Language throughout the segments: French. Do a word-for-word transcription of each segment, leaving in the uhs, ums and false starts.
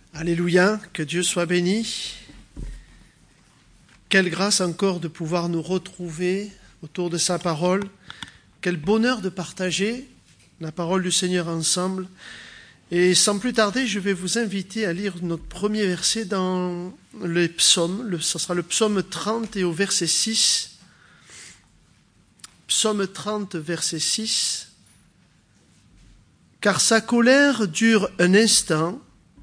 Alléluia, que Dieu soit béni. Quelle grâce encore de pouvoir nous retrouver autour de sa parole. Quel bonheur de partager la parole du Seigneur ensemble. Et sans plus tarder, je vais vous inviter à lire notre premier verset dans les psaumes. Le, ce sera le psaume trente et au verset six. Psaume trente, verset six. Car sa colère dure un instant,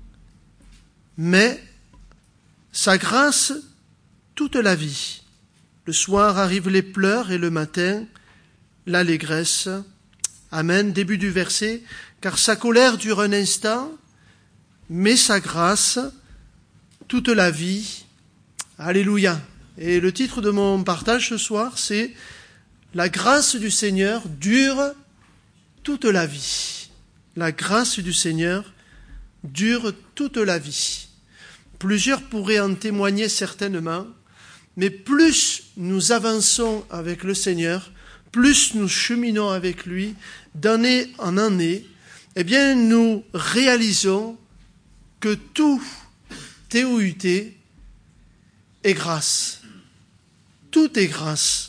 mais sa grâce toute la vie. Le soir arrivent les pleurs et le matin, l'allégresse. Amen. Début du verset. Car sa colère dure un instant, mais sa grâce toute la vie. Alléluia. Et le titre de mon partage ce soir, c'est « La grâce du Seigneur dure toute la vie ». La grâce du Seigneur dure toute la vie. Plusieurs pourraient en témoigner certainement, mais plus nous avançons avec le Seigneur, plus nous cheminons avec lui, d'année en année, eh bien nous réalisons que tout, T O U T, est grâce. Tout est grâce.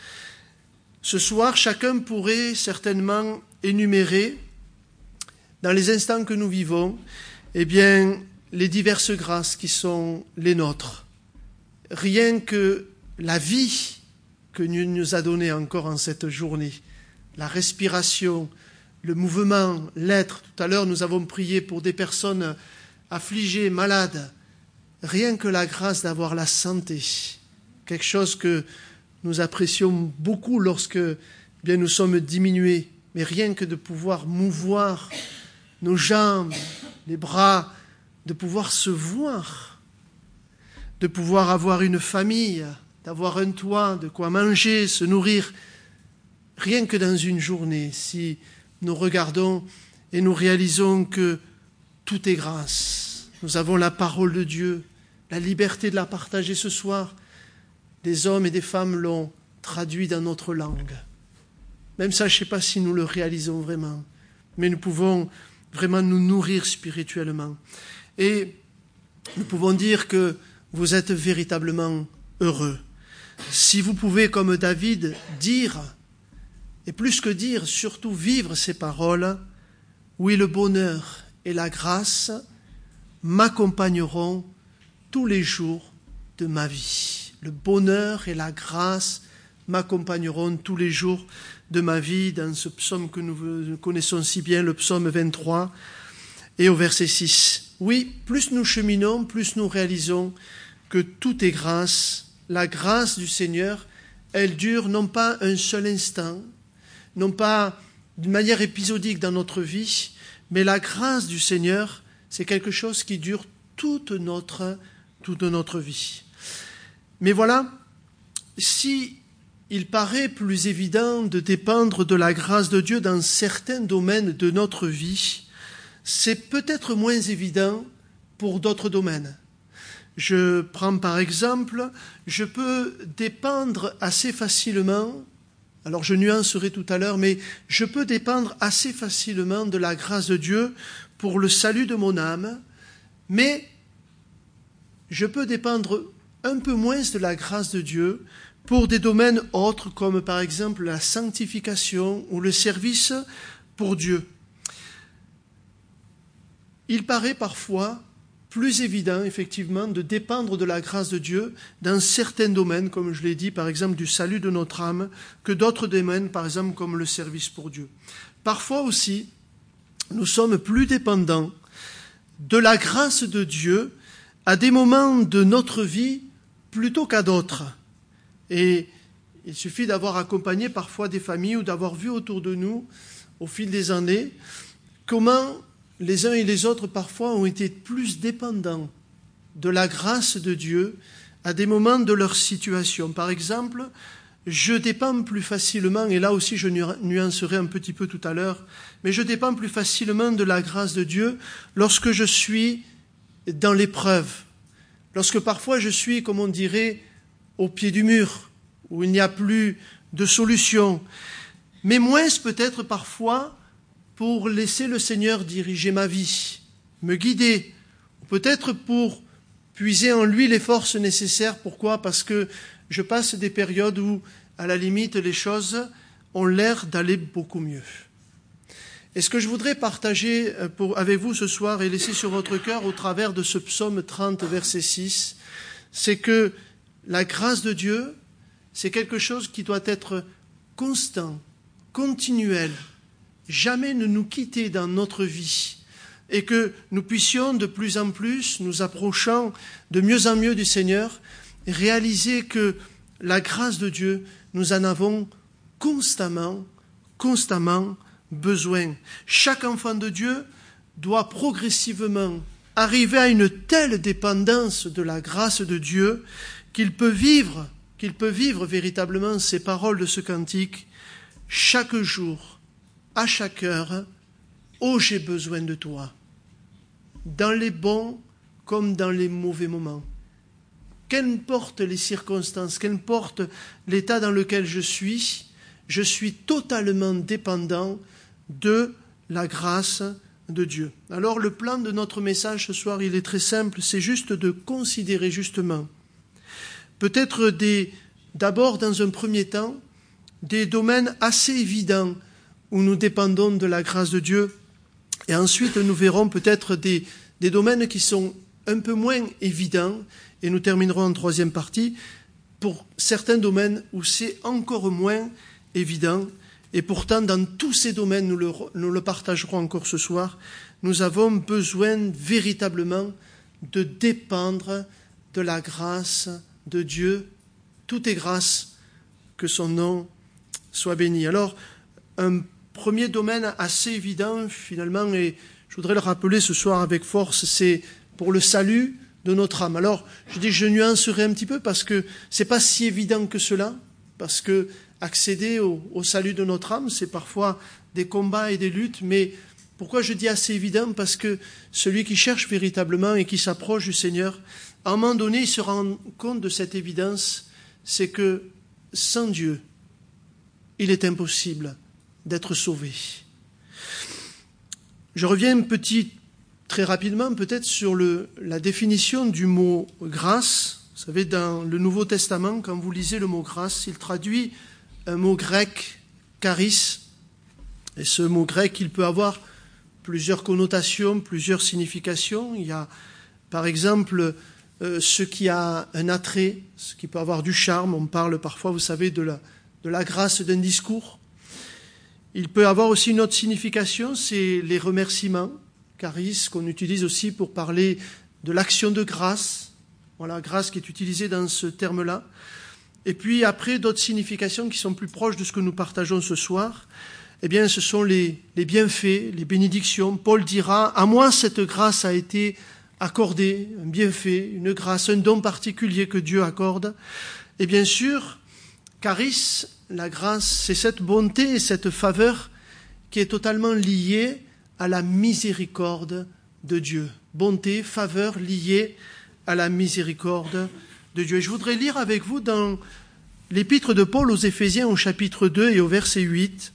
Ce soir, chacun pourrait certainement énumérer, dans les instants que nous vivons, eh bien, les diverses grâces qui sont les nôtres. Rien que la vie que Dieu nous a donnée encore en cette journée, la respiration, le mouvement, l'être. Tout à l'heure, nous avons prié pour des personnes affligées, malades. Rien que la grâce d'avoir la santé, quelque chose que nous apprécions beaucoup lorsque eh bien, nous sommes diminués, mais rien que de pouvoir mouvoir nos jambes, les bras, de pouvoir se voir, de pouvoir avoir une famille, d'avoir un toit, de quoi manger, se nourrir. Rien que dans une journée, si nous regardons et nous réalisons que tout est grâce. Nous avons la parole de Dieu, la liberté de la partager ce soir. Des hommes et des femmes l'ont traduit dans notre langue. Même ça, je ne sais pas si nous le réalisons vraiment, mais nous pouvons vraiment nous nourrir spirituellement. Et nous pouvons dire que vous êtes véritablement heureux. Si vous pouvez, comme David, dire, et plus que dire, surtout vivre ces paroles, oui, le bonheur et la grâce m'accompagneront tous les jours de ma vie. Le bonheur et la grâce m'accompagneront tous les jours de ma vie, dans ce psaume que nous connaissons si bien, le psaume vingt-trois, et au verset six. Oui, plus nous cheminons, plus nous réalisons que tout est grâce. La grâce du Seigneur, elle dure non pas un seul instant, non pas d'une manière épisodique dans notre vie, mais la grâce du Seigneur, c'est quelque chose qui dure toute notre, toute notre vie. Mais voilà, si il paraît plus évident de dépendre de la grâce de Dieu dans certains domaines de notre vie, c'est peut-être moins évident pour d'autres domaines. Je prends par exemple, je peux dépendre assez facilement, alors je nuancerai tout à l'heure, mais je peux dépendre assez facilement de la grâce de Dieu pour le salut de mon âme, mais je peux dépendre un peu moins de la grâce de Dieu pour des domaines autres, comme par exemple la sanctification ou le service pour Dieu. Il paraît parfois plus évident, effectivement, de dépendre de la grâce de Dieu dans certains domaines, comme je l'ai dit, par exemple, du salut de notre âme, que d'autres domaines, par exemple, comme le service pour Dieu. Parfois aussi, nous sommes plus dépendants de la grâce de Dieu à des moments de notre vie plutôt qu'à d'autres. Et il suffit d'avoir accompagné parfois des familles ou d'avoir vu autour de nous, au fil des années, comment les uns et les autres parfois ont été plus dépendants de la grâce de Dieu à des moments de leur situation. Par exemple, je dépends plus facilement, et là aussi je nuancerai un petit peu tout à l'heure, mais je dépends plus facilement de la grâce de Dieu lorsque je suis dans l'épreuve, lorsque parfois je suis, comme on dirait, au pied du mur, où il n'y a plus de solution, mais moins peut-être parfois pour laisser le Seigneur diriger ma vie, me guider, peut-être pour puiser en lui les forces nécessaires. Pourquoi ? Parce que je passe des périodes où, à la limite, les choses ont l'air d'aller beaucoup mieux. Et ce que je voudrais partager pour, avec vous ce soir et laisser sur votre cœur au travers de ce psaume trente, verset six, c'est que la grâce de Dieu, c'est quelque chose qui doit être constant, continuel, jamais ne nous quitter dans notre vie, et que nous puissions de plus en plus, nous approchant de mieux en mieux du Seigneur, réaliser que la grâce de Dieu, nous en avons constamment, constamment besoin. Chaque enfant de Dieu doit progressivement arriver à une telle dépendance de la grâce de Dieu qu'il peut vivre, qu'il peut vivre véritablement ces paroles de ce cantique chaque jour, à chaque heure. Oh, j'ai besoin de toi, dans les bons comme dans les mauvais moments. Qu'importe les circonstances, qu'importe l'état dans lequel je suis, je suis totalement dépendant de la grâce de Dieu. Alors le plan de notre message ce soir, il est très simple, c'est juste de considérer justement, peut-être des, d'abord dans un premier temps, des domaines assez évidents où nous dépendons de la grâce de Dieu, et ensuite nous verrons peut-être des, des domaines qui sont un peu moins évidents, et nous terminerons en troisième partie pour certains domaines où c'est encore moins évident. Et pourtant, dans tous ces domaines, nous le, nous le partagerons encore ce soir, nous avons besoin véritablement de dépendre de la grâce de Dieu. Tout est grâce, que son nom soit béni. Alors, un premier domaine assez évident, finalement, et je voudrais le rappeler ce soir avec force, c'est pour le salut de notre âme. Alors, je dis, je nuancerai un petit peu parce que c'est pas si évident que cela, parce que accéder au, au salut de notre âme, c'est parfois des combats et des luttes, mais pourquoi je dis assez évident ? Parce que celui qui cherche véritablement et qui s'approche du Seigneur, à un moment donné, il se rend compte de cette évidence, c'est que sans Dieu, il est impossible d'être sauvé. Je reviens petit, très rapidement peut-être sur le, la définition du mot « grâce ». Vous savez, dans le Nouveau Testament, quand vous lisez le mot « grâce », il traduit un mot grec, charis, et ce mot grec, il peut avoir plusieurs connotations, plusieurs significations. Il y a, par exemple, euh, ce qui a un attrait, ce qui peut avoir du charme. On parle parfois, vous savez, de la, de la grâce d'un discours. Il peut avoir aussi une autre signification, c'est les remerciements, charis, qu'on utilise aussi pour parler de l'action de grâce. Voilà, grâce qui est utilisée dans ce terme-là. Et puis après, d'autres significations qui sont plus proches de ce que nous partageons ce soir, eh bien, ce sont les, les bienfaits, les bénédictions. Paul dira, à moi cette grâce a été accordée, un bienfait, une grâce, un don particulier que Dieu accorde. Et bien sûr, charis, la grâce, c'est cette bonté et cette faveur qui est totalement liée à la miséricorde de Dieu. Bonté, faveur liée à la miséricorde de Dieu. Et je voudrais lire avec vous dans l'épître de Paul aux Éphésiens au chapitre deux et au verset huit.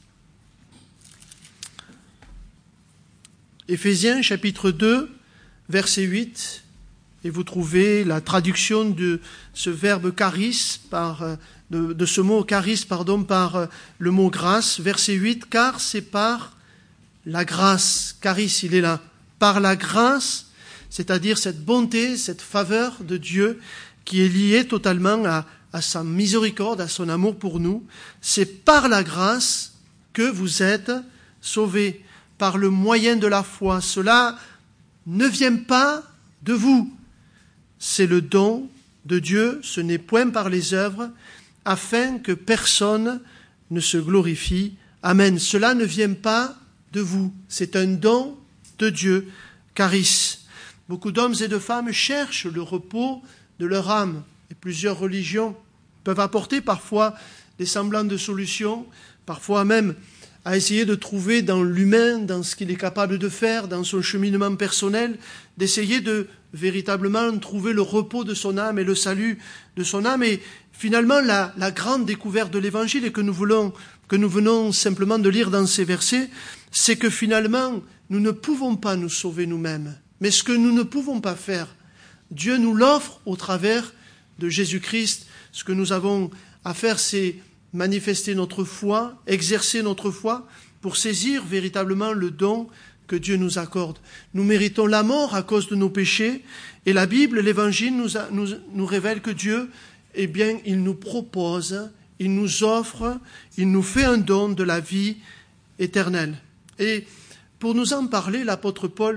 Éphésiens chapitre deux, verset huit, et vous trouvez la traduction de ce verbe charis, par, de, de ce mot charis, pardon, par le mot grâce, verset huit, car c'est par la grâce, charis, il est là, par la grâce, c'est-à-dire cette bonté, cette faveur de Dieu qui est liée totalement à, à sa miséricorde, à son amour pour nous. C'est par la grâce que vous êtes sauvés, par le moyen de la foi. Cela ne vient pas de vous, c'est le don de Dieu, ce n'est point par les œuvres, afin que personne ne se glorifie. Amen. Cela ne vient pas de vous, c'est un don de Dieu, charis. Beaucoup d'hommes et de femmes cherchent le repos de leur âme. Et plusieurs religions peuvent apporter parfois des semblants de solutions, parfois même à essayer de trouver dans l'humain, dans ce qu'il est capable de faire, dans son cheminement personnel, d'essayer de véritablement trouver le repos de son âme et le salut de son âme. Et finalement, la, la grande découverte de l'Évangile, et que nous voulons, que nous venons simplement de lire dans ces versets, c'est que finalement, nous ne pouvons pas nous sauver nous-mêmes. Mais ce que nous ne pouvons pas faire, Dieu nous l'offre au travers de Jésus-Christ. Ce que nous avons à faire, c'est manifester notre foi, exercer notre foi pour saisir véritablement le don que Dieu nous accorde. Nous méritons la mort à cause de nos péchés et la Bible, l'Évangile nous, a, nous, nous révèle que Dieu, eh bien, il nous propose, il nous offre, il nous fait un don de la vie éternelle. Et pour nous en parler, l'apôtre Paul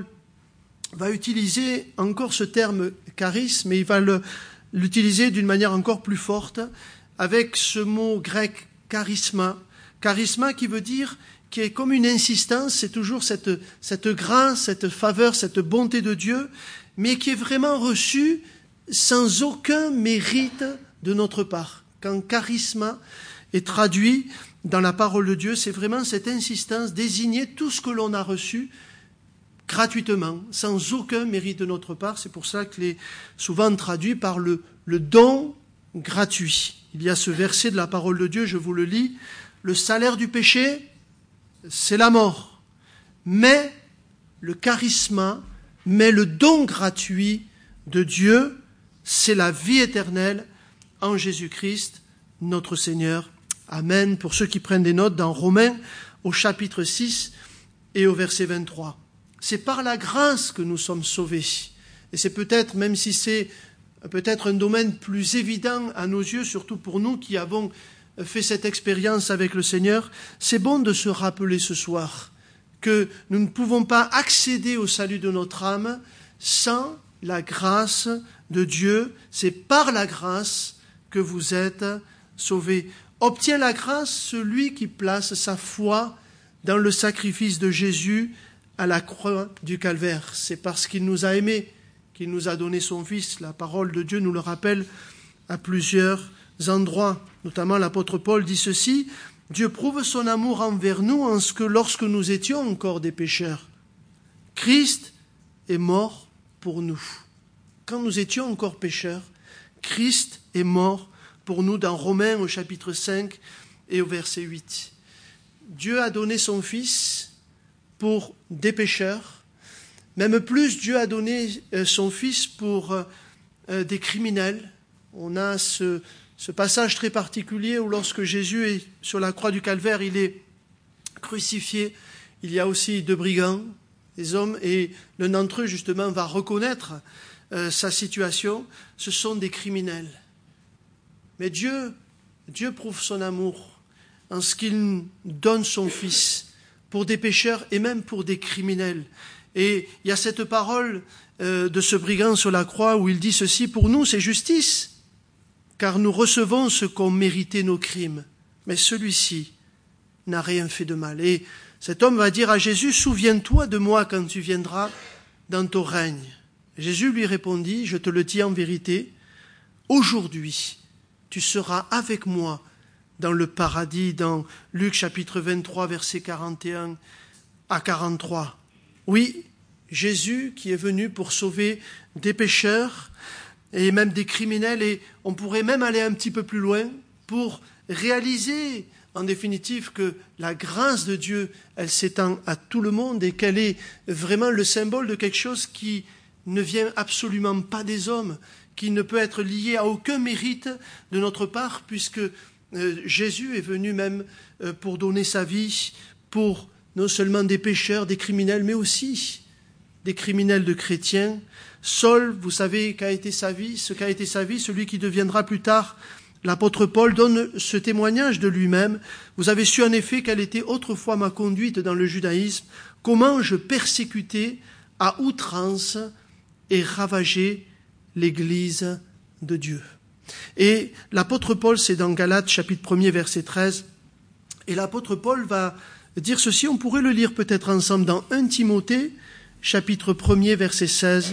va utiliser encore ce terme charisme, mais il va le, l'utiliser d'une manière encore plus forte avec ce mot grec charisma. Charisma qui veut dire, qui est comme une insistance, c'est toujours cette, cette grâce, cette faveur, cette bonté de Dieu, mais qui est vraiment reçue sans aucun mérite de notre part. Quand charisma est traduit dans la parole de Dieu, c'est vraiment cette insistance, désigner tout ce que l'on a reçu gratuitement, sans aucun mérite de notre part. C'est pour ça qu'il est souvent traduit par le, le don gratuit. Il y a ce verset de la parole de Dieu, je vous le lis. Le salaire du péché, c'est la mort. Mais le charisma, mais le don gratuit de Dieu, c'est la vie éternelle en Jésus-Christ, notre Seigneur. Amen. Pour ceux qui prennent des notes, dans Romains, au chapitre six et au verset vingt-trois. C'est par la grâce que nous sommes sauvés. Et c'est peut-être, même si c'est peut-être un domaine plus évident à nos yeux, surtout pour nous qui avons fait cette expérience avec le Seigneur, c'est bon de se rappeler ce soir que nous ne pouvons pas accéder au salut de notre âme sans la grâce de Dieu. C'est par la grâce que vous êtes sauvés. Obtient la grâce celui qui place sa foi dans le sacrifice de Jésus à la croix du Calvaire. C'est parce qu'il nous a aimés qu'il nous a donné son Fils. La parole de Dieu nous le rappelle à plusieurs endroits. Notamment l'apôtre Paul dit ceci: Dieu prouve son amour envers nous en ce que lorsque nous étions encore des pécheurs, Christ est mort pour nous. Quand nous étions encore pécheurs, Christ est mort pour nous, dans Romains au chapitre cinq et au verset huit. Dieu a donné son Fils pour des pécheurs. Même plus, Dieu a donné son Fils pour euh, des criminels. On a ce, ce passage très particulier où lorsque Jésus est sur la croix du Calvaire, il est crucifié. Il y a aussi deux brigands, des hommes, et l'un d'entre eux, justement, va reconnaître euh, sa situation. Ce sont des criminels. Mais Dieu, Dieu prouve son amour en ce qu'il donne son Fils pour des pécheurs et même pour des criminels. Et il y a cette parole euh, de ce brigand sur la croix où il dit ceci: pour nous c'est justice, car nous recevons ce qu'ont mérité nos crimes. Mais celui-ci n'a rien fait de mal. Et cet homme va dire à Jésus: souviens-toi de moi quand tu viendras dans ton règne. Jésus lui répondit: je te le dis en vérité, aujourd'hui tu seras avec moi dans le paradis, dans Luc chapitre vingt-trois, versets quarante et un à quarante-trois. Oui, Jésus qui est venu pour sauver des pécheurs et même des criminels, et on pourrait même aller un petit peu plus loin pour réaliser en définitive que la grâce de Dieu, elle s'étend à tout le monde et qu'elle est vraiment le symbole de quelque chose qui ne vient absolument pas des hommes, qui ne peut être lié à aucun mérite de notre part, puisque euh, Jésus est venu même euh, pour donner sa vie pour non seulement des pécheurs, des criminels, mais aussi des criminels de chrétiens. Saul, vous savez qu'a été sa vie, ce qu'a été sa vie, celui qui deviendra plus tard l'apôtre Paul donne ce témoignage de lui-même. Vous avez su en effet quelle était autrefois ma conduite dans le judaïsme, comment je persécutais à outrance et ravageais l'Église de Dieu. Et l'apôtre Paul, c'est dans Galates chapitre premier, verset treize, et l'apôtre Paul va dire ceci, on pourrait le lire peut-être ensemble dans un Timothée, chapitre premier, verset seize.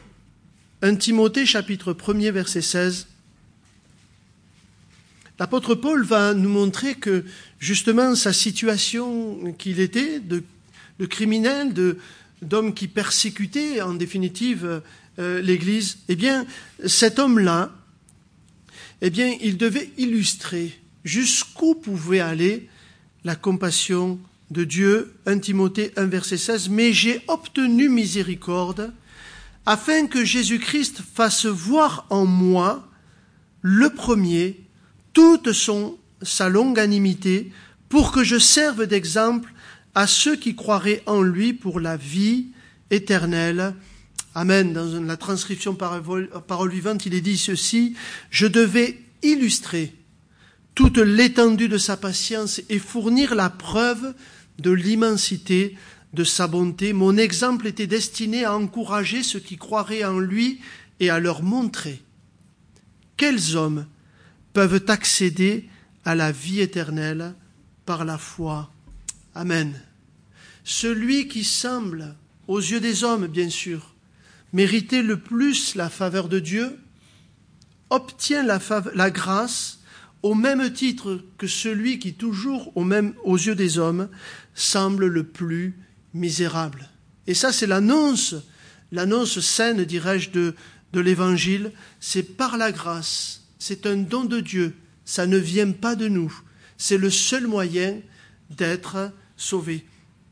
un Timothée, chapitre premier, verset seize. L'apôtre Paul va nous montrer que, justement, sa situation qu'il était, de, de criminel, de, d'homme qui persécutait, en définitive, euh, l'Église, eh bien, cet homme-là, eh bien, il devait illustrer jusqu'où pouvait aller la compassion de Dieu. un Timothée un, verset seize. « Mais j'ai obtenu miséricorde afin que Jésus-Christ fasse voir en moi, le premier, toute son, sa longanimité, pour que je serve d'exemple à ceux qui croiraient en lui pour la vie éternelle. Amen. Dans la transcription parole, parole vivante, il est dit ceci: je devais illustrer toute l'étendue de sa patience et fournir la preuve de l'immensité de sa bonté. Mon exemple était destiné à encourager ceux qui croiraient en lui et à leur montrer quels hommes peuvent accéder à la vie éternelle par la foi. Amen. Celui qui semble, aux yeux des hommes bien sûr, mériter le plus la faveur de Dieu, obtient la, fave- la grâce au même titre que celui qui, toujours au même, aux yeux des hommes, semble le plus misérable. Et ça, c'est l'annonce, l'annonce saine, dirais-je, de, de l'Évangile. C'est par la grâce, c'est un don de Dieu, ça ne vient pas de nous. C'est le seul moyen d'être sauvé.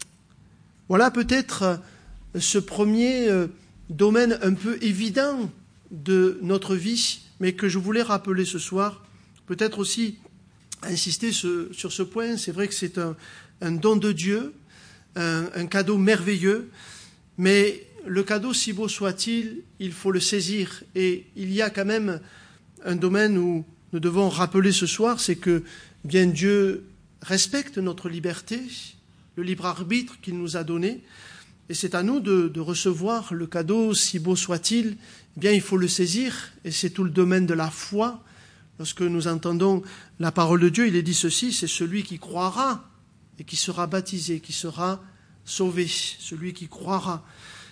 Voilà peut-être ce premier domaine un peu évident de notre vie, mais que je voulais rappeler ce soir. Peut-être aussi insister ce, sur ce point. C'est vrai que c'est un, un don de Dieu, un, un cadeau merveilleux, mais le cadeau, si beau soit-il, il faut le saisir. Et il y a quand même un domaine où nous devons rappeler ce soir, c'est que bien Dieu respecte notre liberté, le libre arbitre qu'il nous a donné, et c'est à nous de, de recevoir le cadeau, si beau soit-il. Eh bien, il faut le saisir, et c'est tout le domaine de la foi. Lorsque nous entendons la parole de Dieu, il est dit ceci: c'est celui qui croira et qui sera baptisé, qui sera sauvé, celui qui croira.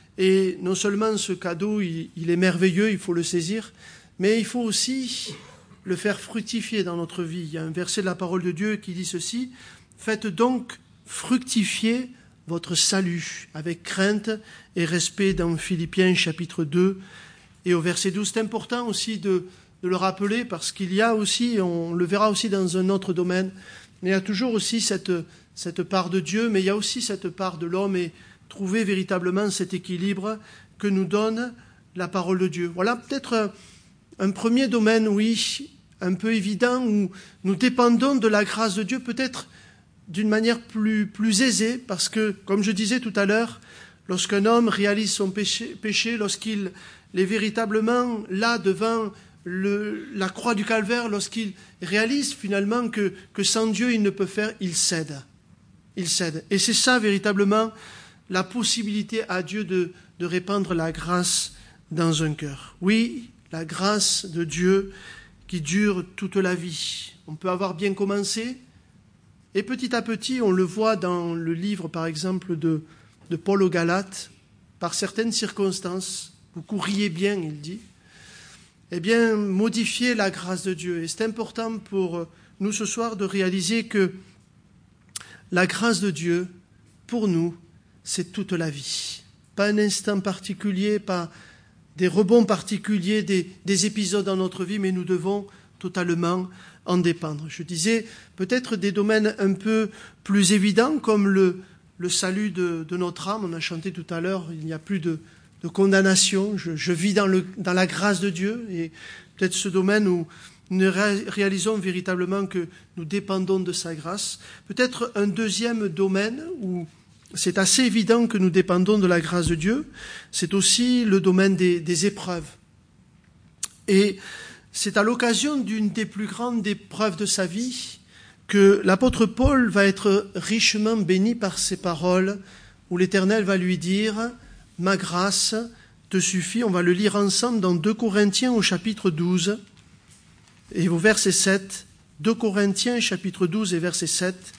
Et non seulement ce cadeau, il, il est merveilleux, il faut le saisir, mais il faut aussi le faire fructifier dans notre vie. Il y a un verset de la parole de Dieu qui dit ceci: faites donc fructifier votre salut avec crainte et respect, dans Philippiens chapitre deux et au verset douze. C'est important aussi de, de le rappeler, parce qu'il y a aussi, on le verra aussi dans un autre domaine, mais il y a toujours aussi cette, cette part de Dieu, mais il y a aussi cette part de l'homme, et trouver véritablement cet équilibre que nous donne la parole de Dieu. Voilà peut-être un premier domaine, oui, un peu évident, où nous dépendons de la grâce de Dieu, peut-être d'une manière plus, plus aisée, parce que, comme je disais tout à l'heure, lorsqu'un homme réalise son péché, péché lorsqu'il est véritablement là devant le, la croix du calvaire, lorsqu'il réalise finalement que, que sans Dieu il ne peut faire, il cède. Il cède. Et c'est ça véritablement la possibilité à Dieu de, de répandre la grâce dans un cœur. Oui, la grâce de Dieu qui dure toute la vie. On peut avoir bien commencé, et petit à petit, on le voit dans le livre, par exemple, de, de Paul aux Galates, par certaines circonstances, vous courriez bien, il dit, eh bien, modifier la grâce de Dieu. Et c'est important pour nous ce soir de réaliser que la grâce de Dieu, pour nous, c'est toute la vie. Pas un instant particulier, pas des rebonds particuliers, des, des épisodes dans notre vie, mais nous devons totalement en dépendre. Je disais peut-être des domaines un peu plus évidents, comme le, le salut de, de notre âme. On a chanté tout à l'heure, il n'y a plus de, de condamnation, je, je vis dans, le, dans la grâce de Dieu, et peut-être ce domaine où nous réalisons véritablement que nous dépendons de sa grâce. Peut-être un deuxième domaine où c'est assez évident que nous dépendons de la grâce de Dieu, c'est aussi le domaine des, des épreuves. Et c'est à l'occasion d'une des plus grandes épreuves de sa vie que l'apôtre Paul va être richement béni par ces paroles, où l'Éternel va lui dire « Ma grâce te suffit ». On va le lire ensemble dans deux Corinthiens au chapitre douze et au verset sept. deux Corinthiens chapitre douze et verset sept.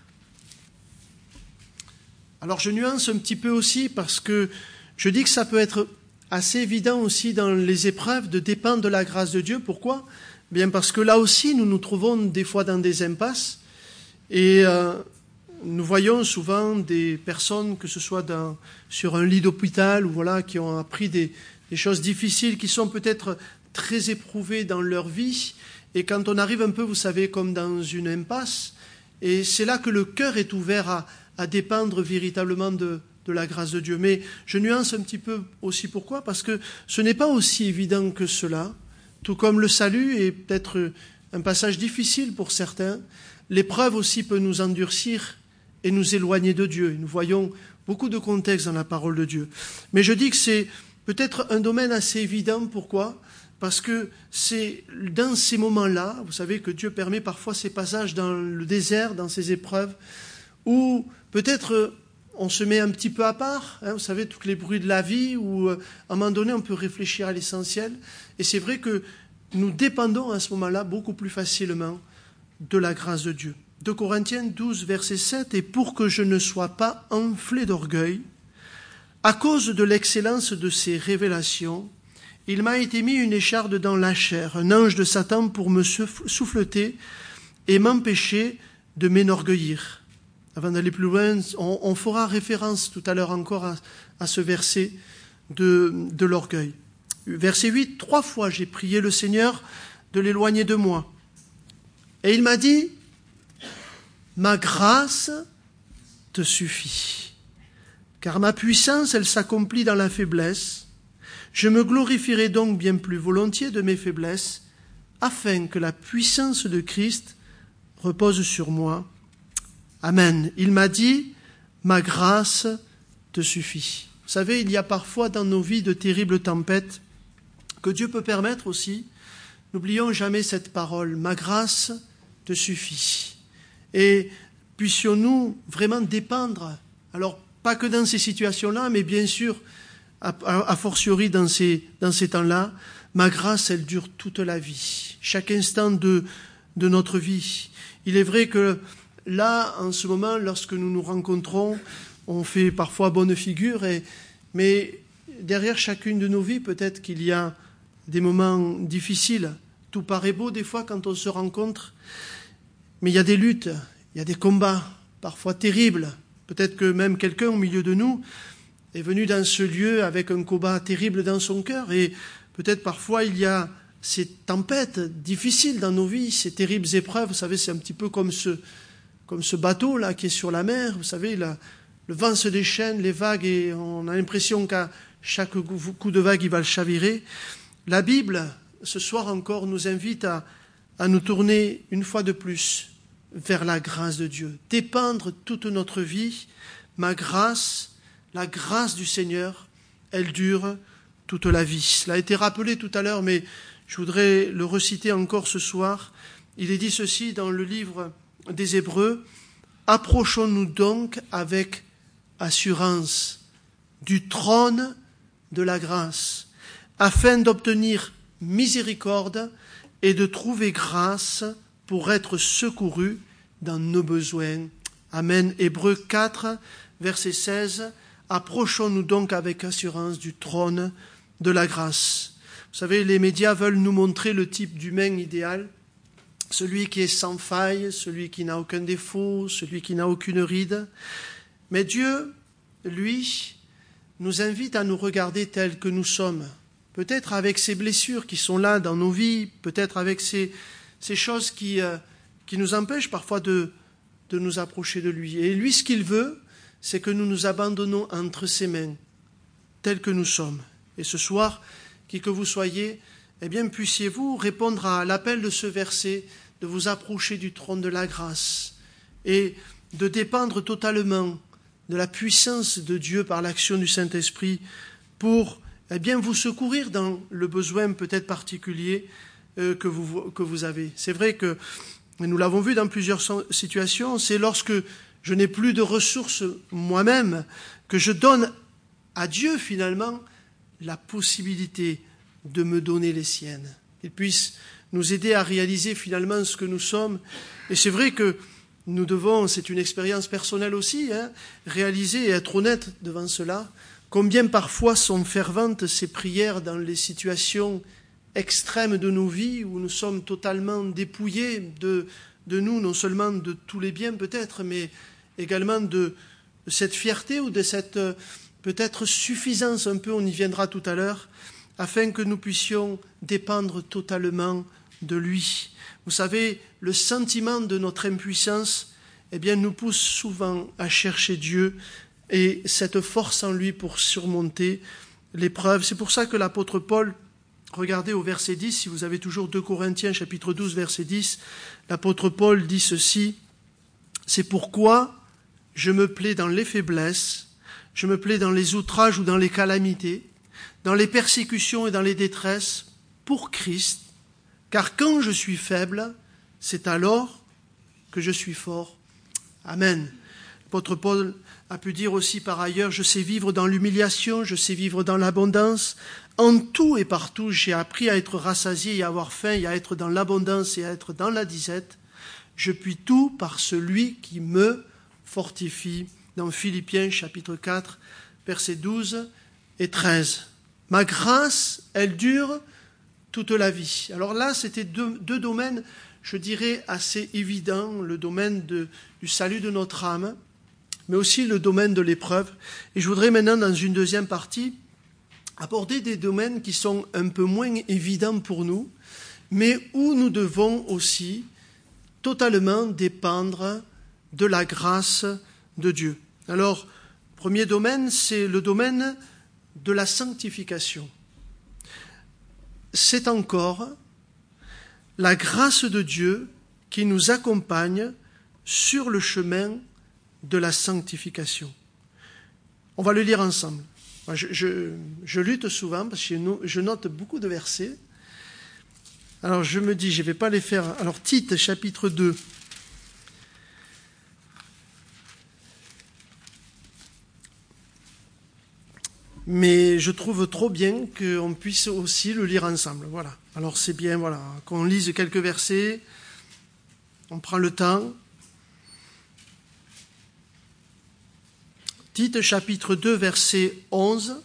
Alors je nuance un petit peu aussi, parce que je dis que ça peut être assez évident aussi dans les épreuves de dépendre de la grâce de Dieu. Pourquoi ? Bien parce que là aussi nous nous trouvons des fois dans des impasses, et euh, nous voyons souvent des personnes, que ce soit dans, sur un lit d'hôpital, ou voilà, qui ont appris des, des choses difficiles, qui sont peut-être très éprouvées dans leur vie, et quand on arrive un peu, vous savez, comme dans une impasse, et c'est là que le cœur est ouvert à à dépendre véritablement de, de la grâce de Dieu. Mais je nuance un petit peu aussi pourquoi, parce que ce n'est pas aussi évident que cela, tout comme le salut est peut-être un passage difficile pour certains, l'épreuve aussi peut nous endurcir et nous éloigner de Dieu. Et nous voyons beaucoup de contextes dans la parole de Dieu. Mais je dis que c'est peut-être un domaine assez évident. Pourquoi ? Parce que c'est dans ces moments-là, vous savez que Dieu permet parfois ces passages dans le désert, dans ces épreuves, où peut-être on se met un petit peu à part, hein, vous savez, tous les bruits de la vie, où à un moment donné on peut réfléchir à l'essentiel. Et c'est vrai que nous dépendons à ce moment-là beaucoup plus facilement de la grâce de Dieu. deux Corinthiens douze, verset sept, « Et pour que je ne sois pas enflé d'orgueil, à cause de l'excellence de ces révélations, il m'a été mis une écharde dans la chair, un ange de Satan pour me souffleter et m'empêcher de m'enorgueillir. » Avant d'aller plus loin, on, on fera référence tout à l'heure encore à, à ce verset de, de l'orgueil. Verset huit, « Trois fois j'ai prié le Seigneur de l'éloigner de moi. Et il m'a dit, « Ma grâce te suffit, car ma puissance, elle s'accomplit dans la faiblesse. Je me glorifierai donc bien plus volontiers de mes faiblesses, afin que la puissance de Christ repose sur moi. Amen. » Il m'a dit, « Ma grâce te suffit. » Vous savez, il y a parfois dans nos vies de terribles tempêtes que Dieu peut permettre aussi. N'oublions jamais cette parole, « Ma grâce te suffit. » Et puissions-nous vraiment dépendre, alors pas que dans ces situations-là, mais bien sûr, a, a, a fortiori dans ces, dans ces temps-là, ma grâce, elle dure toute la vie, chaque instant de, de notre vie. Il est vrai que là, en ce moment, lorsque nous nous rencontrons, on fait parfois bonne figure, et, mais derrière chacune de nos vies, peut-être qu'il y a des moments difficiles. Tout paraît beau des fois quand on se rencontre, mais il y a des luttes, il y a des combats, parfois terribles. Peut-être que même quelqu'un au milieu de nous est venu dans ce lieu avec un combat terrible dans son cœur, et peut-être parfois il y a ces tempêtes difficiles dans nos vies, ces terribles épreuves. Vous savez, c'est un petit peu comme ce, comme ce bateau-là qui est sur la mer. Vous savez, la, le vent se déchaîne, les vagues, et on a l'impression qu'à chaque coup de vague, il va le chavirer. La Bible, ce soir encore, nous invite à, à nous tourner une fois de plus vers la grâce de Dieu, dépendre toute notre vie. Ma grâce, la grâce du Seigneur, elle dure toute la vie. Cela a été rappelé tout à l'heure, mais je voudrais le reciter encore ce soir. Il est dit ceci dans le livre des Hébreux, « Approchons-nous donc avec assurance du trône de la grâce, afin d'obtenir miséricorde et de trouver grâce pour être secourus dans nos besoins. » Amen. Hébreux quatre, verset seize. « Approchons-nous donc avec assurance du trône de la grâce. » Vous savez, les médias veulent nous montrer le type d'humain idéal, celui qui est sans faille, celui qui n'a aucun défaut, celui qui n'a aucune ride. Mais Dieu, lui, nous invite à nous regarder tels que nous sommes, peut-être avec ces blessures qui sont là dans nos vies, peut-être avec ces, ces choses qui, euh, qui nous empêchent parfois de, de nous approcher de lui. Et lui, ce qu'il veut, c'est que nous nous abandonnons entre ses mains, tels que nous sommes. Et ce soir, qui que vous soyez, eh bien, puissiez-vous répondre à l'appel de ce verset, de vous approcher du trône de la grâce et de dépendre totalement de la puissance de Dieu par l'action du Saint-Esprit pour eh bien, vous secourir dans le besoin peut-être particulier euh, que, vous, que vous avez. C'est vrai que, nous l'avons vu dans plusieurs situations, c'est lorsque je n'ai plus de ressources moi-même que je donne à Dieu finalement la possibilité de me donner les siennes, qu'il puisse nous aider à réaliser finalement ce que nous sommes. Et c'est vrai que nous devons, c'est une expérience personnelle aussi, hein, réaliser et être honnête devant cela, combien parfois sont ferventes ces prières dans les situations extrêmes de nos vies où nous sommes totalement dépouillés de, de nous, non seulement de tous les biens peut-être, mais également de, de cette fierté ou de cette peut-être suffisance un peu, on y viendra tout à l'heure, afin que nous puissions dépendre totalement de lui. Vous savez, le sentiment de notre impuissance, eh bien, nous pousse souvent à chercher Dieu et cette force en lui pour surmonter l'épreuve. C'est pour ça que l'apôtre Paul, regardez au verset dix, si vous avez toujours deux Corinthiens chapitre douze verset dix, l'apôtre Paul dit ceci: « C'est pourquoi je me plais dans les faiblesses, je me plais dans les outrages ou dans les calamités, dans les persécutions et dans les détresses, pour Christ, car quand je suis faible, c'est alors que je suis fort. » Amen. L'apôtre Paul a pu dire aussi par ailleurs: « Je sais vivre dans l'humiliation, je sais vivre dans l'abondance. En tout et partout, j'ai appris à être rassasié et à avoir faim, et à être dans l'abondance et à être dans la disette. Je puis tout par celui qui me fortifie. » Dans Philippiens chapitre quatre, versets douze et treize. Ma grâce, elle dure toute la vie. Alors là, c'était deux, deux domaines, je dirais, assez évidents, le domaine de, du salut de notre âme, mais aussi le domaine de l'épreuve. Et je voudrais maintenant, dans une deuxième partie, aborder des domaines qui sont un peu moins évidents pour nous, mais où nous devons aussi totalement dépendre de la grâce de Dieu. Alors, premier domaine, c'est le domaine de la sanctification. C'est encore la grâce de Dieu qui nous accompagne sur le chemin de la sanctification. On va le lire ensemble. Je, je, je lutte souvent parce que je note beaucoup de versets. Alors je me dis, je ne vais pas les faire. Alors Tite, chapitre deux. Mais je trouve trop bien qu'on puisse aussi le lire ensemble. Voilà. Alors c'est bien, voilà, qu'on lise quelques versets, on prend le temps. Tite chapitre deux, verset onze.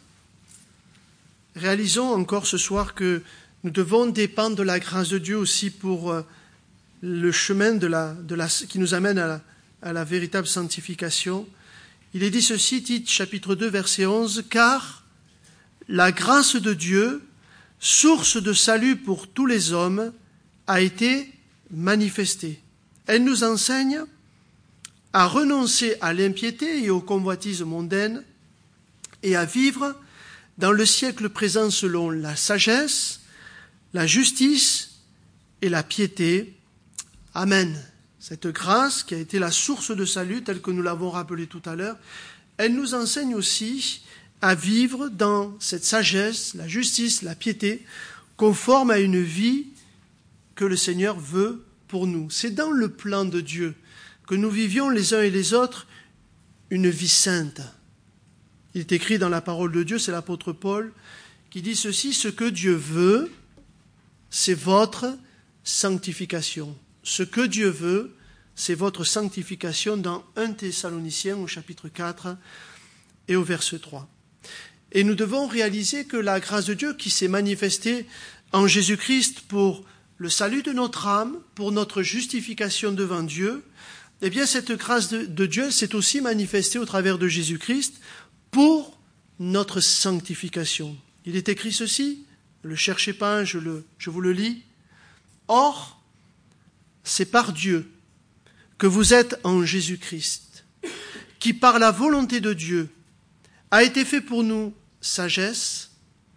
Réalisons encore ce soir que nous devons dépendre de la grâce de Dieu aussi pour le chemin de la, de la, qui nous amène à la, à la véritable sanctification. Il est dit ceci, Tite chapitre deux, verset onze, « Car la grâce de Dieu, source de salut pour tous les hommes, a été manifestée. Elle nous enseigne à renoncer à l'impiété et aux convoitises mondaines et à vivre dans le siècle présent selon la sagesse, la justice et la piété. » Amen. Cette grâce qui a été la source de salut, telle que nous l'avons rappelé tout à l'heure, elle nous enseigne aussi à vivre dans cette sagesse, la justice, la piété, conforme à une vie que le Seigneur veut pour nous. C'est dans le plan de Dieu que nous vivions les uns et les autres une vie sainte. Il est écrit dans la parole de Dieu, c'est l'apôtre Paul qui dit ceci: « Ce que Dieu veut, c'est votre sanctification. » Ce que Dieu veut, c'est votre sanctification dans premier Thessaloniciens au chapitre quatre et au verset trois. Et nous devons réaliser que la grâce de Dieu qui s'est manifestée en Jésus-Christ pour le salut de notre âme, pour notre justification devant Dieu, eh bien cette grâce de, de Dieu s'est aussi manifestée au travers de Jésus-Christ pour notre sanctification. Il est écrit ceci, ne le cherchez pas, je, le, je vous le lis. « Or, c'est par Dieu que vous êtes en Jésus-Christ, qui par la volonté de Dieu a été fait pour nous sagesse,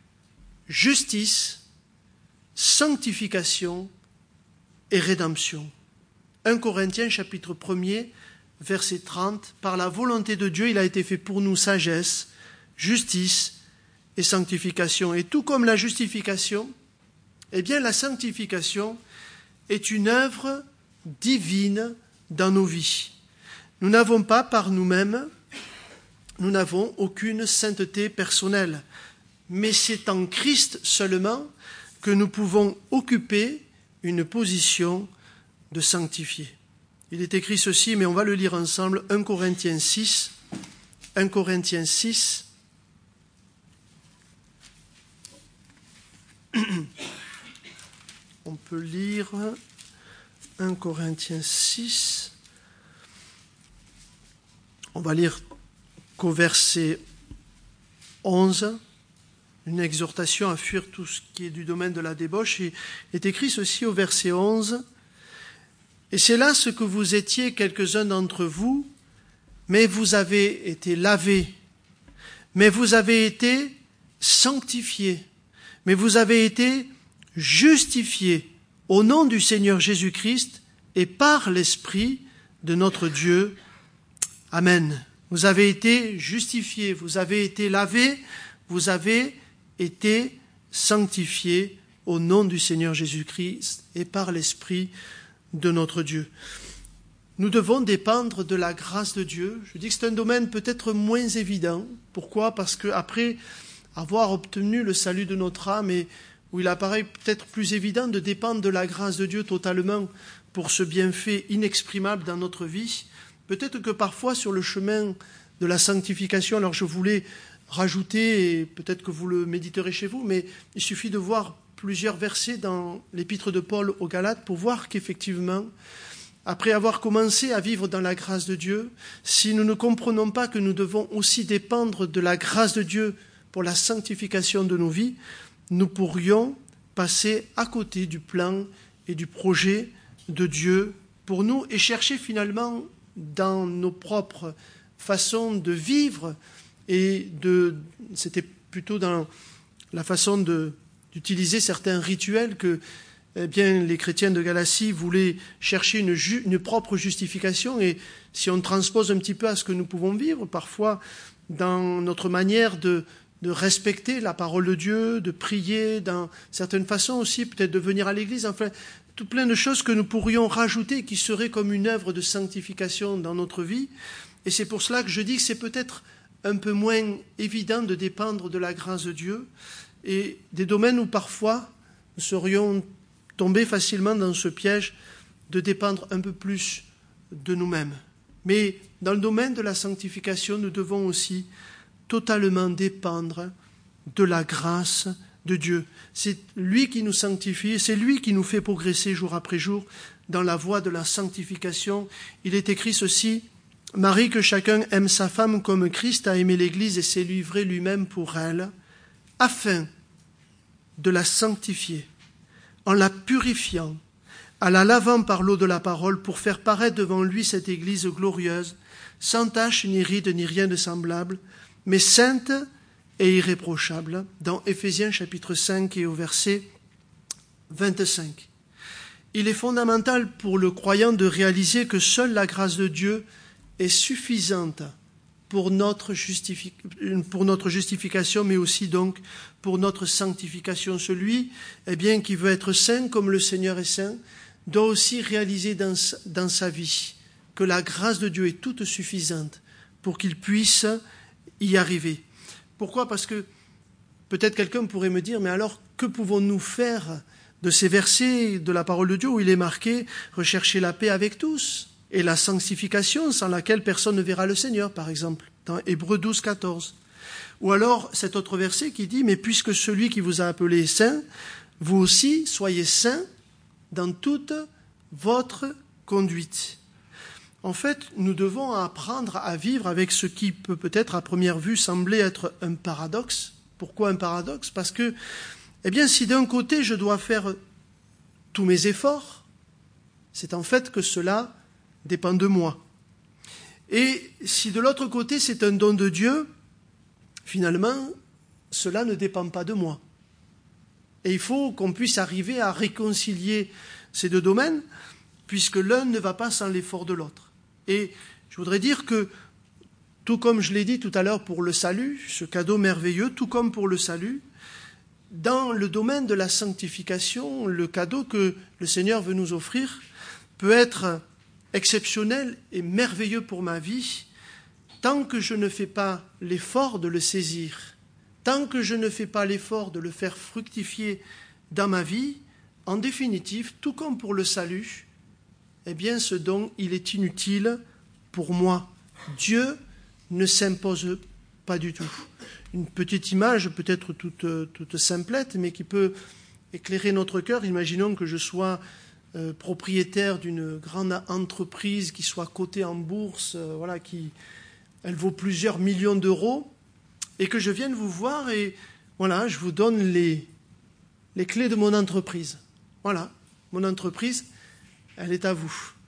justice, sanctification et rédemption. » premier Corinthiens chapitre un, verset trente. Par la volonté de Dieu, il a été fait pour nous sagesse, justice et sanctification. Et tout comme la justification, eh bien la sanctification est une œuvre divine dans nos vies. Nous n'avons pas par nous-mêmes, nous n'avons aucune sainteté personnelle, mais c'est en Christ seulement que nous pouvons occuper une position de sanctifié. Il est écrit ceci, mais on va le lire ensemble, premier Corinthiens six, premier Corinthiens six, on peut lire premier Corinthiens six, on va lire qu'au verset onze, une exhortation à fuir tout ce qui est du domaine de la débauche. Il est écrit ceci au verset onze, « Et c'est là ce que vous étiez quelques-uns d'entre vous, mais vous avez été lavés, mais vous avez été sanctifiés, mais vous avez été justifiés au nom du Seigneur Jésus-Christ et par l'Esprit de notre Dieu. Amen. Vous avez été justifiés, vous avez été lavés, vous avez été sanctifiés au nom du Seigneur Jésus-Christ et par l'Esprit de notre Dieu. Nous devons dépendre de la grâce de Dieu. Je dis que c'est un domaine peut-être moins évident. Pourquoi ? Parce qu'après avoir obtenu le salut de notre âme, et où il apparaît peut-être plus évident de dépendre de la grâce de Dieu totalement pour ce bienfait inexprimable dans notre vie, peut-être que parfois sur le chemin de la sanctification, alors je voulais rajouter, et peut-être que vous le méditerez chez vous, mais il suffit de voir plusieurs versets dans l'épître de Paul aux Galates pour voir qu'effectivement, après avoir commencé à vivre dans la grâce de Dieu, si nous ne comprenons pas que nous devons aussi dépendre de la grâce de Dieu pour la sanctification de nos vies, nous pourrions passer à côté du plan et du projet de Dieu pour nous et chercher finalement dans nos propres façons de vivre et de, c'était plutôt dans la façon de, d'utiliser certains rituels que eh bien, les chrétiens de Galatie voulaient chercher une, ju- une propre justification, et si on transpose un petit peu à ce que nous pouvons vivre, parfois dans notre manière de, de respecter la parole de Dieu, de prier, dans certaines façons aussi, peut-être de venir à l'église, enfin, tout plein de choses que nous pourrions rajouter qui seraient comme une œuvre de sanctification dans notre vie. Et c'est pour cela que je dis que c'est peut-être un peu moins évident de dépendre de la grâce de Dieu, et des domaines où parfois nous serions tomber facilement dans ce piège de dépendre un peu plus de nous-mêmes. Mais dans le domaine de la sanctification, nous devons aussi totalement dépendre de la grâce de Dieu. C'est lui qui nous sanctifie, c'est lui qui nous fait progresser jour après jour dans la voie de la sanctification. Il est écrit ceci: « Marie, que chacun aime sa femme comme Christ a aimé l'Église et s'est livré lui-même pour elle, afin de la sanctifier, en la purifiant, en la lavant par l'eau de la parole, pour faire paraître devant lui cette Église glorieuse, sans tache ni ride ni rien de semblable, mais sainte et irréprochable » dans Éphésiens chapitre cinq et au verset vingt-cinq. Il est fondamental pour le croyant de réaliser que seule la grâce de Dieu est suffisante pour notre, justifi- pour notre justification, mais aussi donc pour notre sanctification. Celui eh bien, qui veut être saint comme le Seigneur est saint doit aussi réaliser dans, dans sa vie que la grâce de Dieu est toute suffisante pour qu'il puisse y arriver. Pourquoi ? Parce que peut-être quelqu'un pourrait me dire, mais alors que pouvons-nous faire de ces versets de la parole de Dieu où il est marqué « rechercher la paix avec tous » et la sanctification sans laquelle personne ne verra le Seigneur, par exemple, dans Hébreux douze, quatorze. Ou alors cet autre verset qui dit « Mais puisque celui qui vous a appelé est saint, vous aussi soyez saints dans toute votre conduite. » En fait, nous devons apprendre à vivre avec ce qui peut peut-être à première vue sembler être un paradoxe. Pourquoi un paradoxe ? Parce que, eh bien, si d'un côté je dois faire tous mes efforts, c'est en fait que cela dépend de moi. Et si de l'autre côté c'est un don de Dieu, finalement, cela ne dépend pas de moi. Et il faut qu'on puisse arriver à réconcilier ces deux domaines, puisque l'un ne va pas sans l'effort de l'autre. Et je voudrais dire que, tout comme je l'ai dit tout à l'heure pour le salut, ce cadeau merveilleux, tout comme pour le salut, dans le domaine de la sanctification, le cadeau que le Seigneur veut nous offrir peut être exceptionnel et merveilleux pour ma vie, tant que je ne fais pas l'effort de le saisir, tant que je ne fais pas l'effort de le faire fructifier dans ma vie. En définitive, tout comme pour le salut, eh bien ce don, il est inutile pour moi. Dieu ne s'impose pas du tout. Une petite image, peut-être toute, toute simplette, mais qui peut éclairer notre cœur. Imaginons que je sois euh, propriétaire d'une grande entreprise qui soit cotée en bourse, euh, voilà, qui, elle vaut plusieurs millions d'euros, et que je vienne vous voir et voilà, je vous donne les, les clés de mon entreprise. Voilà, mon entreprise, elle est à vous.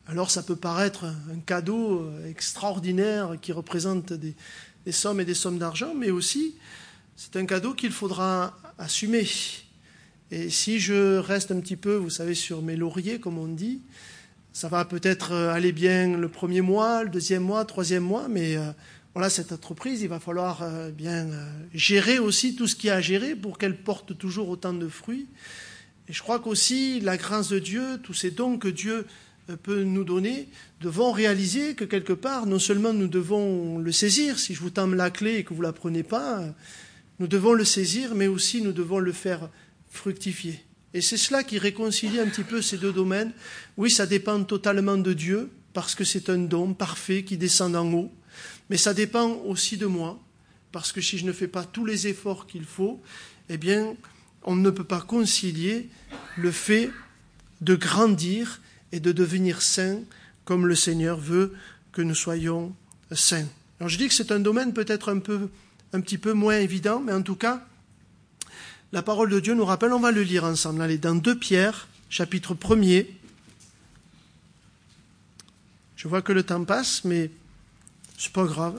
Alors ça peut paraître un cadeau extraordinaire qui représente des, des sommes et des sommes d'argent, mais aussi c'est un cadeau qu'il faudra assumer. Et si je reste un petit peu, vous savez, sur mes lauriers, comme on dit, ça va peut-être aller bien le premier mois, le deuxième mois, le troisième mois, mais euh, voilà, cette entreprise, il va falloir euh, bien euh, gérer aussi tout ce qu'il y a à gérer pour qu'elle porte toujours autant de fruits. Et je crois qu'aussi la grâce de Dieu, tous ces dons que Dieu euh, peut nous donner, devons réaliser que quelque part, non seulement nous devons le saisir, si je vous tends la clé et que vous ne la prenez pas, euh, nous devons le saisir, mais aussi nous devons le faire fructifier. Et c'est cela qui réconcilie un petit peu ces deux domaines. Oui, ça dépend totalement de Dieu, parce que c'est un don parfait qui descend d'en haut, mais ça dépend aussi de moi, parce que si je ne fais pas tous les efforts qu'il faut, eh bien, on ne peut pas concilier le fait de grandir et de devenir saint, comme le Seigneur veut que nous soyons saints. Alors je dis que c'est un domaine peut-être un peu, un petit peu moins évident, mais en tout cas, la parole de Dieu nous rappelle, on va le lire ensemble. Allez, dans deux Pierre, chapitre premier. Je vois que le temps passe, mais c'est pas grave.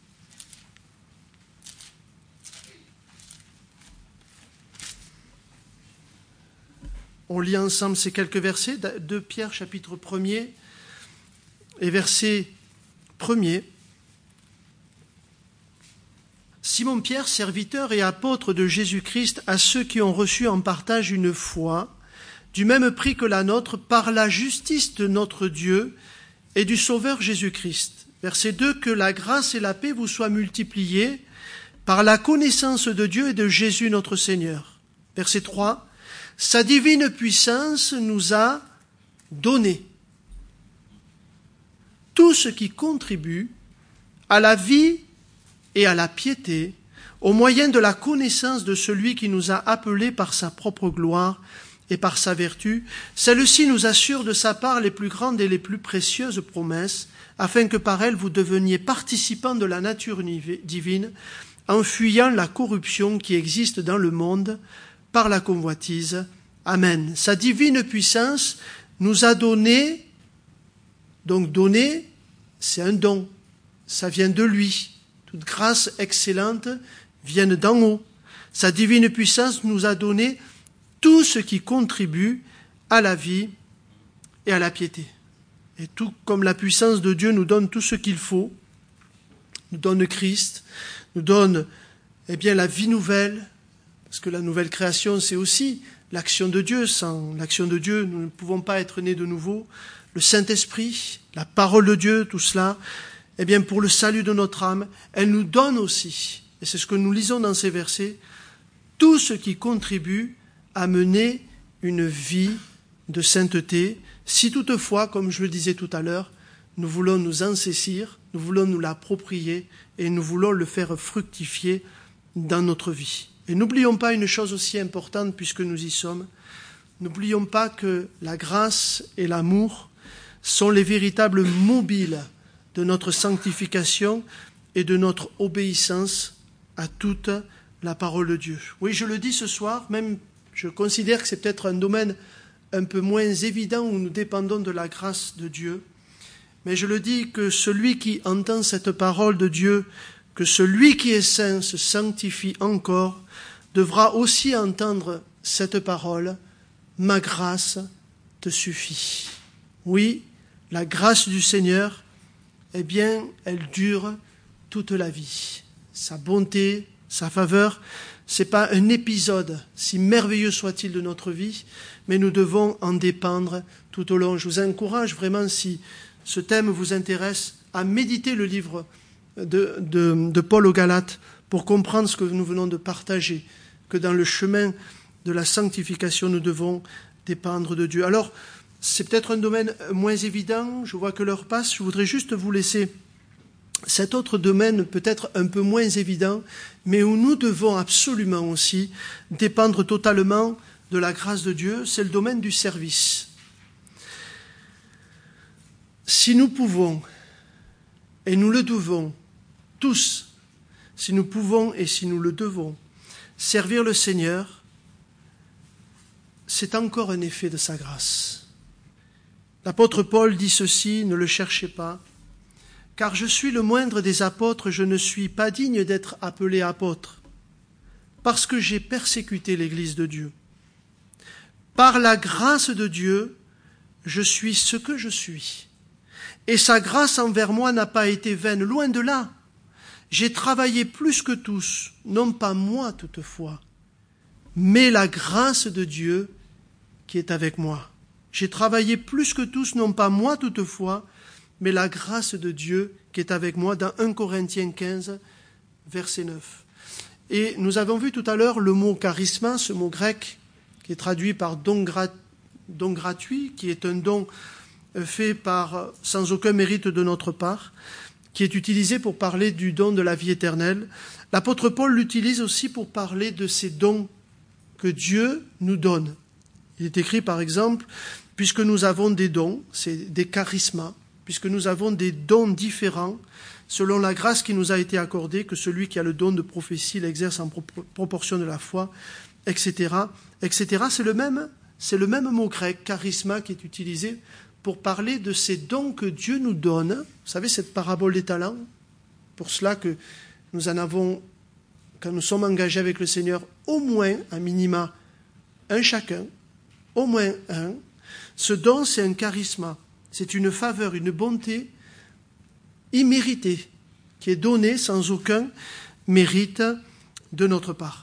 On lit ensemble ces quelques versets, deux Pierre, chapitre premier, et verset premier. Simon-Pierre, serviteur et apôtre de Jésus-Christ, à ceux qui ont reçu en partage une foi, du même prix que la nôtre, par la justice de notre Dieu et du Sauveur Jésus-Christ. Verset deux, que la grâce et la paix vous soient multipliées par la connaissance de Dieu et de Jésus notre Seigneur. Verset trois, sa divine puissance nous a donné tout ce qui contribue à la vie et à la piété, au moyen de la connaissance de celui qui nous a appelés par sa propre gloire et par sa vertu. Celle-ci nous assure de sa part les plus grandes et les plus précieuses promesses, afin que par elles vous deveniez participants de la nature divine, en fuyant la corruption qui existe dans le monde par la convoitise. Amen. Sa divine puissance nous a donné, donc donné, c'est un don, ça vient de lui. Toute grâce excellente vient d'en haut. Sa divine puissance nous a donné tout ce qui contribue à la vie et à la piété. Et tout comme la puissance de Dieu nous donne tout ce qu'il faut, nous donne Christ, nous donne eh bien, la vie nouvelle, parce que la nouvelle création, c'est aussi l'action de Dieu. Sans l'action de Dieu, nous ne pouvons pas être nés de nouveau. Le Saint-Esprit, la parole de Dieu, tout cela, eh bien, pour le salut de notre âme, elle nous donne aussi, et c'est ce que nous lisons dans ces versets, tout ce qui contribue à mener une vie de sainteté, si toutefois, comme je le disais tout à l'heure, nous voulons nous en saisir, nous voulons nous l'approprier et nous voulons le faire fructifier dans notre vie. Et n'oublions pas une chose aussi importante puisque nous y sommes, n'oublions pas que la grâce et l'amour sont les véritables mobiles de notre sanctification et de notre obéissance à toute la parole de Dieu. Oui, je le dis ce soir, même je considère que c'est peut-être un domaine un peu moins évident où nous dépendons de la grâce de Dieu, mais je le dis que celui qui entend cette parole de Dieu, que celui qui est saint se sanctifie encore, devra aussi entendre cette parole, ma grâce te suffit. Oui, la grâce du Seigneur, eh bien, elle dure toute la vie. Sa bonté, sa faveur, ce n'est pas un épisode, si merveilleux soit-il de notre vie, mais nous devons en dépendre tout au long. Je vous encourage vraiment, si ce thème vous intéresse, à méditer le livre de, de, de Paul aux Galates pour comprendre ce que nous venons de partager, que dans le chemin de la sanctification, nous devons dépendre de Dieu. Alors, c'est peut-être un domaine moins évident, je vois que l'heure passe, je voudrais juste vous laisser cet autre domaine peut-être un peu moins évident, mais où nous devons absolument aussi dépendre totalement de la grâce de Dieu, c'est le domaine du service. Si nous pouvons, et nous le devons, tous, si nous pouvons et si nous le devons, servir le Seigneur, c'est encore un effet de sa grâce. L'apôtre Paul dit ceci, ne le cherchez pas, car je suis le moindre des apôtres, je ne suis pas digne d'être appelé apôtre, parce que j'ai persécuté l'Église de Dieu. Par la grâce de Dieu, je suis ce que je suis. Et sa grâce envers moi n'a pas été vaine, loin de là. J'ai travaillé plus que tous, non pas moi toutefois, mais la grâce de Dieu qui est avec moi. J'ai travaillé plus que tous, non pas moi toutefois, mais la grâce de Dieu qui est avec moi, dans un Corinthiens quinze, verset neuf. Et nous avons vu tout à l'heure le mot charisma, ce mot grec qui est traduit par don, grat, don gratuit, qui est un don fait par, sans aucun mérite de notre part, qui est utilisé pour parler du don de la vie éternelle. L'apôtre Paul l'utilise aussi pour parler de ces dons que Dieu nous donne. Il est écrit par exemple, puisque nous avons des dons, c'est des charismas, puisque nous avons des dons différents, selon la grâce qui nous a été accordée, que celui qui a le don de prophétie l'exerce en proportion de la foi, et cetera, et cetera. C'est le même, c'est le même mot grec, charisma, qui est utilisé pour parler de ces dons que Dieu nous donne. Vous savez, cette parabole des talents, pour cela que nous en avons, quand nous sommes engagés avec le Seigneur, au moins, à minima, un chacun, au moins un. Ce don, c'est un charisma, c'est une faveur, une bonté imméritée, qui est donnée sans aucun mérite de notre part.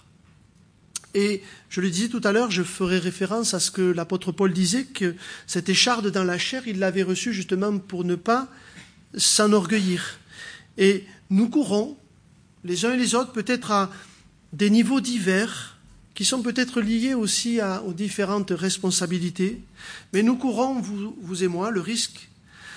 Et je le disais tout à l'heure, je ferai référence à ce que l'apôtre Paul disait, que cette écharde dans la chair, il l'avait reçue justement pour ne pas s'enorgueillir. Et nous courons, les uns et les autres, peut-être à des niveaux divers, qui sont peut-être liés aussi à, aux différentes responsabilités, mais nous courons, vous, vous et moi, le risque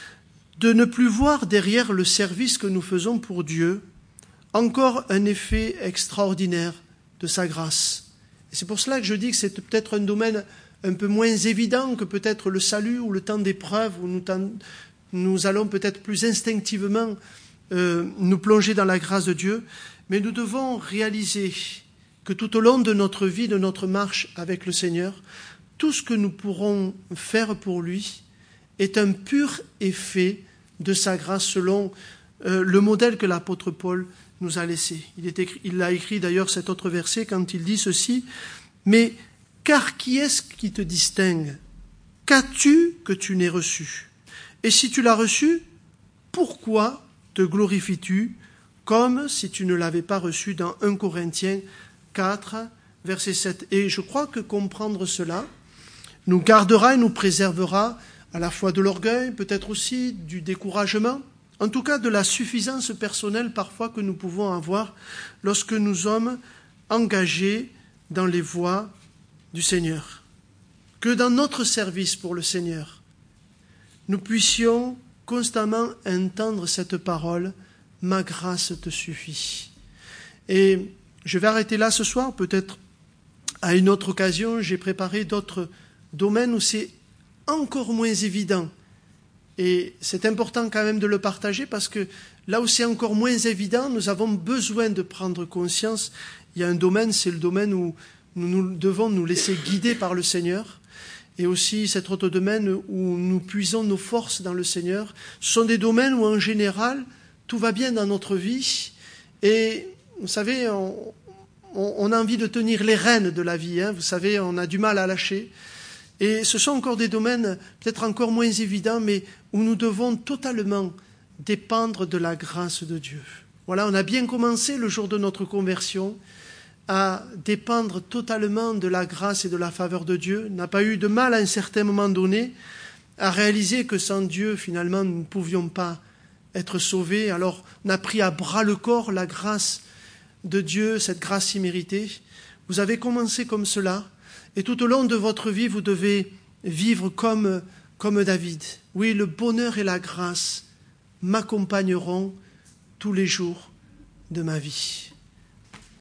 de ne plus voir derrière le service que nous faisons pour Dieu encore un effet extraordinaire de sa grâce. Et c'est pour cela que je dis que c'est peut-être un domaine un peu moins évident que peut-être le salut ou le temps d'épreuve, où nous, nous allons peut-être plus instinctivement euh, nous plonger dans la grâce de Dieu, mais nous devons réaliser que tout au long de notre vie, de notre marche avec le Seigneur, tout ce que nous pourrons faire pour lui est un pur effet de sa grâce selon euh, le modèle que l'apôtre Paul nous a laissé. Il, est écrit, il a écrit d'ailleurs cet autre verset quand il dit ceci, « Mais car qui est-ce qui te distingue? Qu'as-tu que tu n'aies reçu? Et si tu l'as reçu, pourquoi te glorifies-tu comme si tu ne l'avais pas reçu » dans un Corinthiens quatre, verset sept. Et je crois que comprendre cela nous gardera et nous préservera à la fois de l'orgueil, peut-être aussi du découragement, en tout cas de la suffisance personnelle parfois que nous pouvons avoir lorsque nous sommes engagés dans les voies du Seigneur. Que dans notre service pour le Seigneur, nous puissions constamment entendre cette parole, « Ma grâce te suffit ». Et je vais arrêter là ce soir, peut-être à une autre occasion, j'ai préparé d'autres domaines où c'est encore moins évident. Et c'est important quand même de le partager parce que là où c'est encore moins évident, nous avons besoin de prendre conscience. Il y a un domaine, c'est le domaine où nous, nous devons nous laisser guider par le Seigneur. Et aussi cet autre domaine où nous puisons nos forces dans le Seigneur. Ce sont des domaines où en général, tout va bien dans notre vie. Et vous savez, on, on, on a envie de tenir les rênes de la vie. Hein. Vous savez, on a du mal à lâcher. Et ce sont encore des domaines peut-être encore moins évidents, mais où nous devons totalement dépendre de la grâce de Dieu. Voilà, on a bien commencé le jour de notre conversion à dépendre totalement de la grâce et de la faveur de Dieu. On n'a pas eu de mal à un certain moment donné à réaliser que sans Dieu, finalement, nous ne pouvions pas être sauvés. Alors, on a pris à bras le corps la grâce de Dieu, cette grâce imméritée. Vous avez commencé comme cela. Et tout au long de votre vie, vous devez vivre comme, comme David. Oui, le bonheur et la grâce m'accompagneront tous les jours de ma vie.